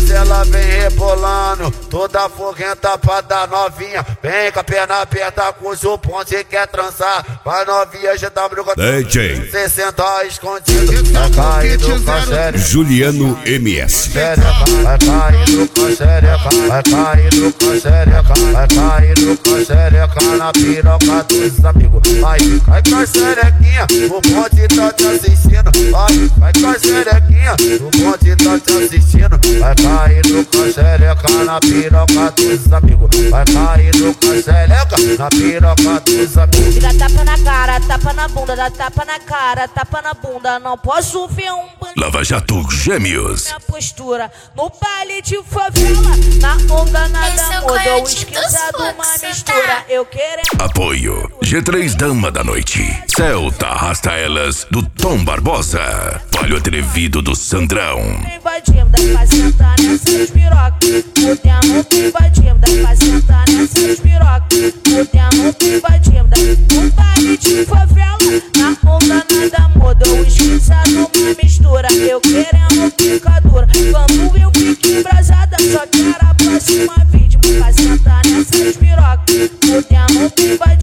Mas ela vem rebolando, toda foguenta pra dar novinha. Vem com a perna aperta, com o ponte e quer trançar. Vai novinha, GW com DJ 60 escondido. Vai caindo com a xereca Juliano MS. vai caindo com a xereca, vai caindo com a xereca, vai caindo com a xereca na piroca dos amigos. Vai com a xerequinha, o bonde tá te assistindo. Vai com a xerequinha, o bonde tá te assistindo. Vai caindo com a xereca na piroca dos amigos. Vai caindo com a xereca na piroca dos amigos. Dá tapa na cara, tapa na bunda, dá tapa na cara, tapa na bunda. Não posso ver um bandido. Lava Jato Gêmeos. Minha postura no baile de favela, na onda nada muda, o esquisado uma mistura. Eu querendo Apoio G3 Dama da Noite. Celta Arrasta Elas do Tom Barbosa. Palho Atrevido do Sandrão. invadindo, dá pra sentar nessas pirocas. O tempo invadindo, dá pra sentar nessas pirocas. O tempo invadindo, no baile de favela, na onda nada muda, o esquisado uma mistura. Eu querendo picadura, quando eu fico embrasada, só quero a próxima vítima pra sentar nessas pirocas. O tempo invadindo.